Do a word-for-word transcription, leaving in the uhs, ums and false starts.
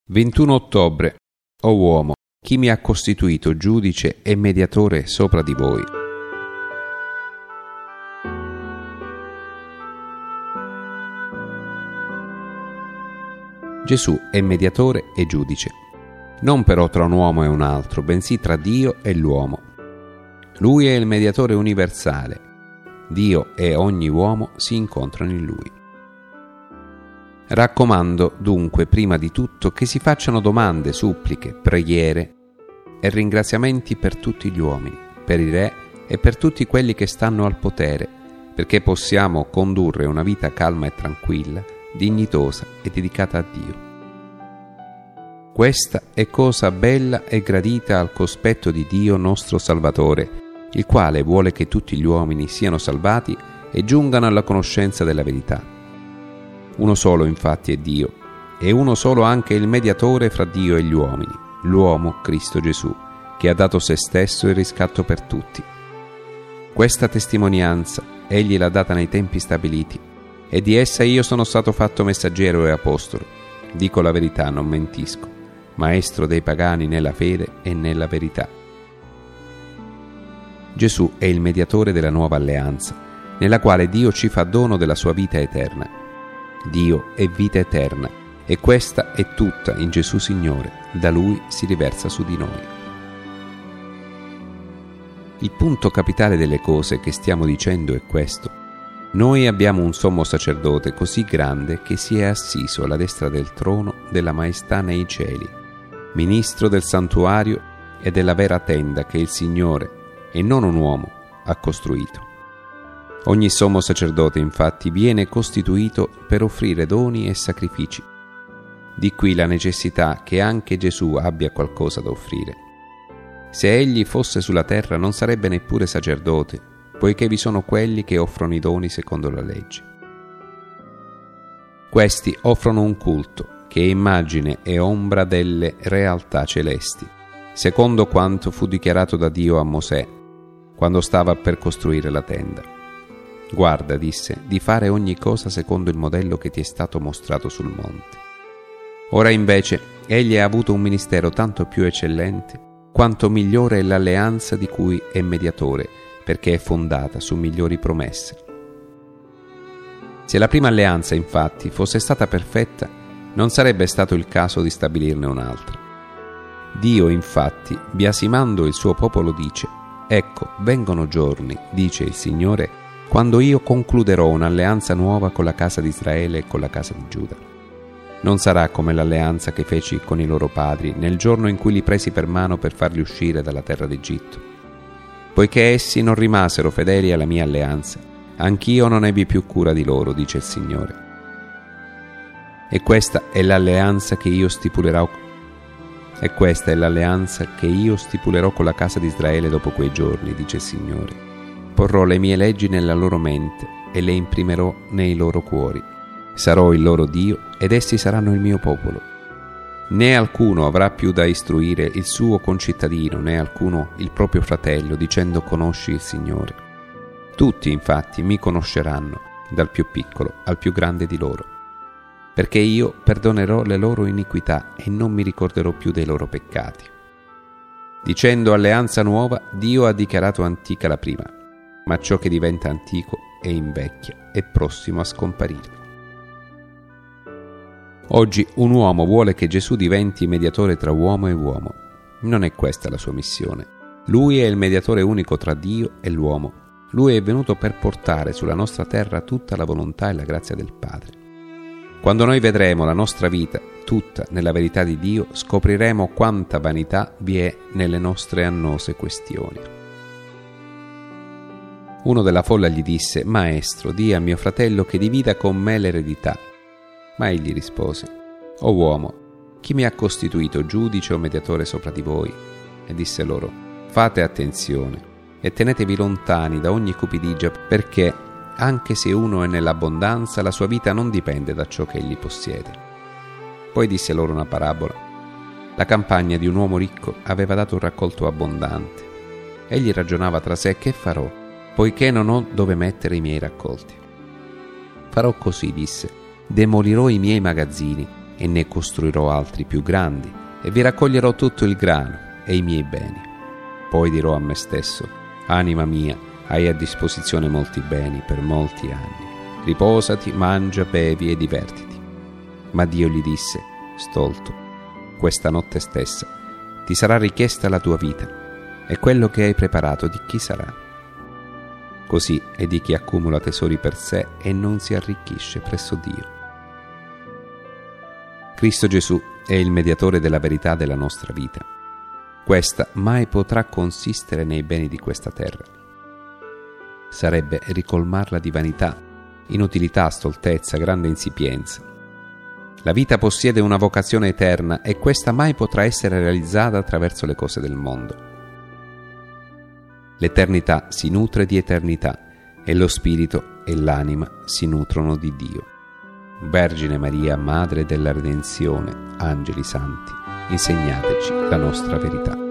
ventuno ottobre. O uomo, chi mi ha costituito giudice e mediatore sopra di voi? Gesù è mediatore e giudice, non però tra un uomo e un altro, bensì tra Dio e l'uomo. Lui è il mediatore universale. Dio e ogni uomo si incontrano in Lui. Raccomando dunque prima di tutto che si facciano domande, suppliche, preghiere e ringraziamenti per tutti gli uomini, per i re e per tutti quelli che stanno al potere, perché possiamo condurre una vita calma e tranquilla, dignitosa e dedicata a Dio. Questa è cosa bella e gradita al cospetto di Dio nostro Salvatore, il quale vuole che tutti gli uomini siano salvati e giungano alla conoscenza della verità. Uno solo infatti è Dio, e uno solo anche il mediatore fra Dio e gli uomini, l'uomo Cristo Gesù, che ha dato se stesso il riscatto per tutti. Questa testimonianza egli l'ha data nei tempi stabiliti, e di essa io sono stato fatto messaggero e apostolo. Dico la verità, non mentisco, maestro dei pagani nella fede e nella verità. Gesù è il mediatore della nuova alleanza, nella quale Dio ci fa dono della sua vita eterna. Dio è vita eterna, e questa è tutta in Gesù Signore, da Lui si riversa su di noi. Il punto capitale delle cose che stiamo dicendo è questo. Noi abbiamo un sommo sacerdote così grande che si è assiso alla destra del trono della maestà nei cieli, ministro del santuario e della vera tenda che il Signore, e non un uomo, ha costruito. Ogni sommo sacerdote, infatti, viene costituito per offrire doni e sacrifici. Di qui la necessità che anche Gesù abbia qualcosa da offrire. Se egli fosse sulla terra non sarebbe neppure sacerdote, poiché vi sono quelli che offrono i doni secondo la legge. Questi offrono un culto, che è immagine e ombra delle realtà celesti, secondo quanto fu dichiarato da Dio a Mosè, quando stava per costruire la tenda. Guarda, disse, di fare ogni cosa secondo il modello che ti è stato mostrato sul monte. Ora invece egli ha avuto un ministero tanto più eccellente, quanto migliore è l'alleanza di cui è mediatore, perché è fondata su migliori promesse. Se la prima alleanza, infatti, fosse stata perfetta, non sarebbe stato il caso di stabilirne un'altra. Dio, infatti, biasimando il suo popolo, dice: «Ecco, vengono giorni, dice il Signore, quando io concluderò un'alleanza nuova con la casa di Israele e con la casa di Giuda. Non sarà come l'alleanza che feci con i loro padri nel giorno in cui li presi per mano per farli uscire dalla terra d'Egitto. Poiché essi non rimasero fedeli alla mia alleanza, anch'io non ebbi più cura di loro, dice il Signore. E questa è l'alleanza che io stipulerò E questa è l'alleanza che io stipulerò con la casa di Israele dopo quei giorni, dice il Signore. Porrò le mie leggi nella loro mente e le imprimerò nei loro cuori. Sarò il loro Dio ed essi saranno il mio popolo. Né alcuno avrà più da istruire il suo concittadino, né alcuno il proprio fratello, dicendo: conosci il Signore. Tutti, infatti, mi conosceranno, dal più piccolo al più grande di loro. Perché io perdonerò le loro iniquità e non mi ricorderò più dei loro peccati. Dicendo alleanza nuova, Dio ha dichiarato antica la prima, ma ciò che diventa antico e invecchia è prossimo a scomparire. Oggi un uomo vuole che Gesù diventi mediatore tra uomo e uomo. Non è questa la sua missione. Lui è il mediatore unico tra Dio e l'uomo. Lui è venuto per portare sulla nostra terra tutta la volontà e la grazia del Padre. Quando noi vedremo la nostra vita tutta nella verità di Dio, scopriremo quanta vanità vi è nelle nostre annose questioni. Uno della folla gli disse: «Maestro, di a mio fratello che divida con me l'eredità». Ma egli rispose: «O uomo, chi mi ha costituito giudice o mediatore sopra di voi?» E disse loro: «Fate attenzione e tenetevi lontani da ogni cupidigia, perché anche se uno è nell'abbondanza, la sua vita non dipende da ciò che egli possiede». Poi disse loro una parabola. La campagna di un uomo ricco aveva dato un raccolto abbondante. Egli ragionava tra sé: «Che farò, poiché non ho dove mettere i miei raccolti?» «Farò così», disse, «demolirò i miei magazzini e e ne costruirò altri più grandi, e vi raccoglierò tutto il grano e i miei beni. Poi dirò a me stesso: anima mia, hai a disposizione molti beni per molti anni. Riposati, mangia, bevi e divertiti. Ma Dio gli disse: stolto, questa notte stessa ti sarà richiesta la tua vita, e quello che hai preparato di chi sarà? Così è di chi accumula tesori per sé e non si arricchisce presso Dio. Cristo Gesù è il mediatore della verità della nostra vita. Questa mai potrà consistere nei beni di questa terra. Sarebbe ricolmarla di vanità, inutilità, stoltezza, grande insipienza. La vita possiede una vocazione eterna e questa mai potrà essere realizzata attraverso le cose del mondo. L'eternità si nutre di eternità e lo spirito e l'anima si nutrono di Dio. Vergine Maria, Madre della Redenzione, angeli santi, insegnateci la nostra verità.